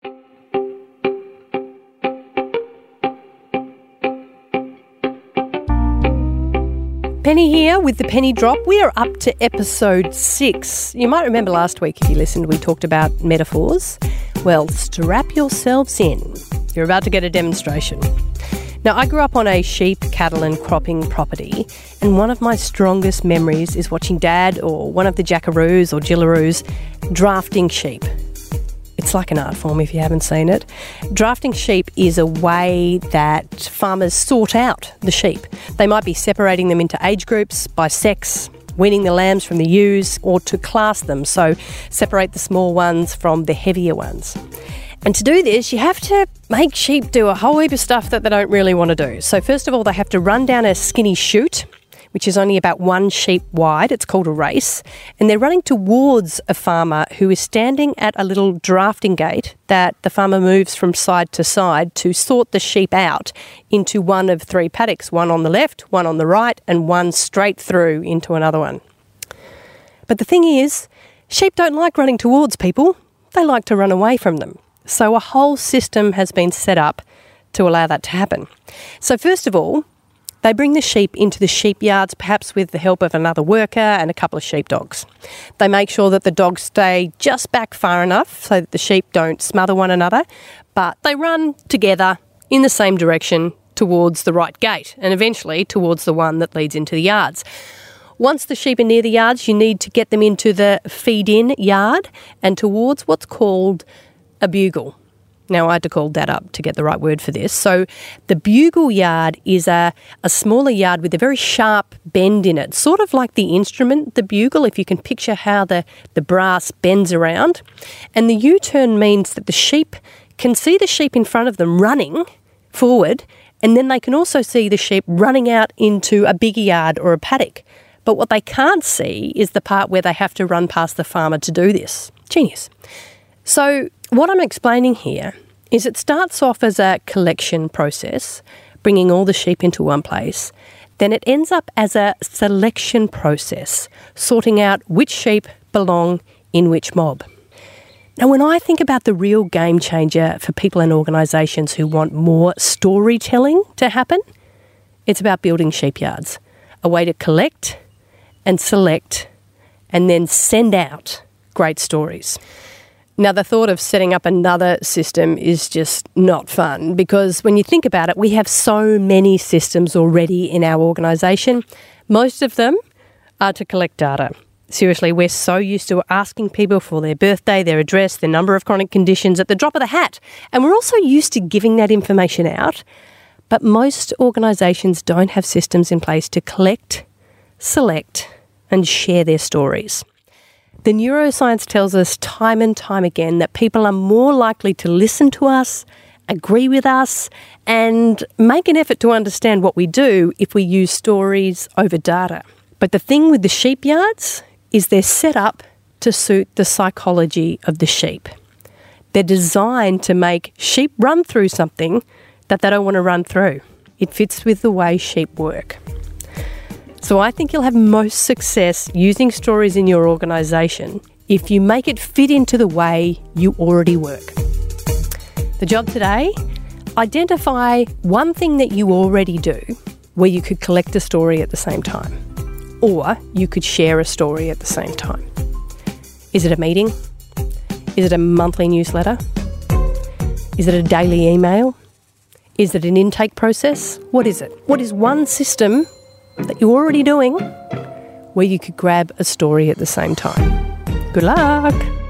Penny here with the Penny Drop. We are up to episode 6. You might remember last week, if you listened, we talked about metaphors. Well, strap yourselves in. You're about to get a demonstration. Now, I grew up on a sheep, cattle and cropping property, and one of my strongest memories is watching Dad or one of the jackaroos or jillaroos drafting sheep. It's like an art form if you haven't seen it. Drafting sheep is a way that farmers sort out the sheep. They might be separating them into age groups by sex, weaning the lambs from the ewes, or to class them, so separate the small ones from the heavier ones. And to do this, you have to make sheep do a whole heap of stuff that they don't really want to do. So first of all, they have to run down a skinny chute, which is only about 1 sheep wide. It's called a race. And they're running towards a farmer who is standing at a little drafting gate that the farmer moves from side to side to sort the sheep out into one of 3 paddocks, one on the left, one on the right, and one straight through into another one. But the thing is, sheep don't like running towards people. They like to run away from them. So a whole system has been set up to allow that to happen. So first of all, they bring the sheep into the sheep yards, perhaps with the help of another worker and a couple of sheepdogs. They make sure that the dogs stay just back far enough so that the sheep don't smother one another, but they run together in the same direction towards the right gate and eventually towards the one that leads into the yards. Once the sheep are near the yards, you need to get them into the feed-in yard and towards what's called a bugle. Now, I had to call that up to get the right word for this. So the bugle yard is a smaller yard with a very sharp bend in it, sort of like the instrument, the bugle, if you can picture how the brass bends around. And the U-turn means that the sheep can see the sheep in front of them running forward, and then they can also see the sheep running out into a bigger yard or a paddock. But what they can't see is the part where they have to run past the farmer to do this. Genius. So what I'm explaining here is it starts off as a collection process, bringing all the sheep into one place. Then it ends up as a selection process, sorting out which sheep belong in which mob. Now, when I think about the real game changer for people and organisations who want more storytelling to happen, it's about building sheep yards, a way to collect and select and then send out great stories. Now, the thought of setting up another system is just not fun because when you think about it, we have so many systems already in our organisation. Most of them are to collect data. Seriously, we're so used to asking people for their birthday, their address, their number of chronic conditions at the drop of the hat. And we're also used to giving that information out. But most organisations don't have systems in place to collect, select and share their stories. The neuroscience tells us time and time again that people are more likely to listen to us, agree with us, and make an effort to understand what we do if we use stories over data. But the thing with the sheep yards is they're set up to suit the psychology of the sheep. They're designed to make sheep run through something that they don't want to run through. It fits with the way sheep work. So I think you'll have most success using stories in your organisation if you make it fit into the way you already work. The job today, identify one thing that you already do where you could collect a story at the same time, or you could share a story at the same time. Is it a meeting? Is it a monthly newsletter? Is it a daily email? Is it an intake process? What is it? What is one system that you're already doing where you could grab a story at the same time? Good luck!